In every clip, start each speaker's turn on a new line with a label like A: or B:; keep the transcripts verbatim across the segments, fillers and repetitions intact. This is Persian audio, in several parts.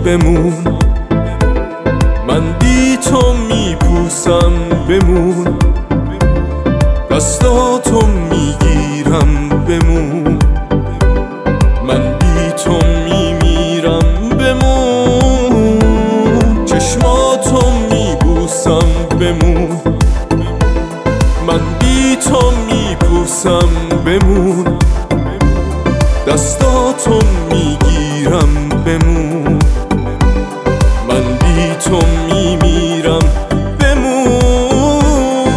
A: بمون، من بی تو میپوسم بمون، دستاتو میگیرم بمون، من بی تو میمیرم بمون، چشماتو میبوسم بمون، من بی تو میپوسم بمون، دستاتو میگیرم بمون، من بی تو میمیرم بمون.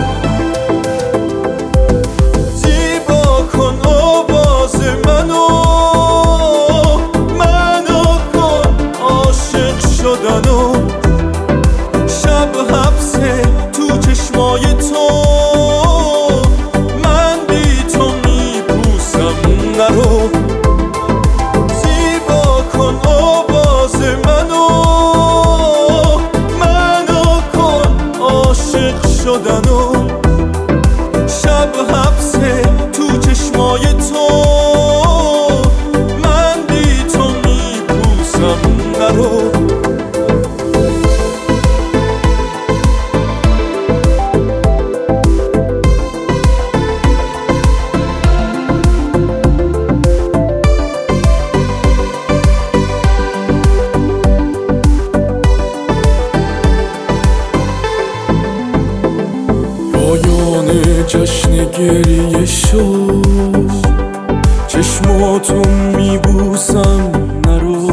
A: زیبا کن آواز منو، منو کن عاشق شدنو، شب حبسه تو چشمای تو، من بی تو میپوسم نرو. زیبا کن آواز منو، منو کن عاشق شدنو، شب حبسه تو چشمای تو، من بی تو میپوسم نرو. پایان جشن گریه شد، چشماتو میبوسم نرو،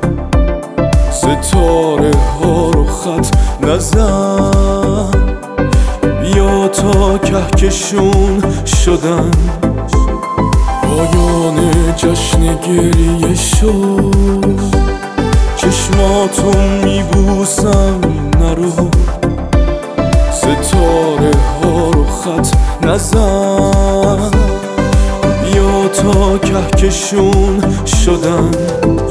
A: ستاره ها رو خط نزن، بیا تا کهکشون شدن. پایان جشن گریه شد، چشماتو میبوسم نرو، ستاره ها رو خط نزن، بیا تا کهکشون شدن.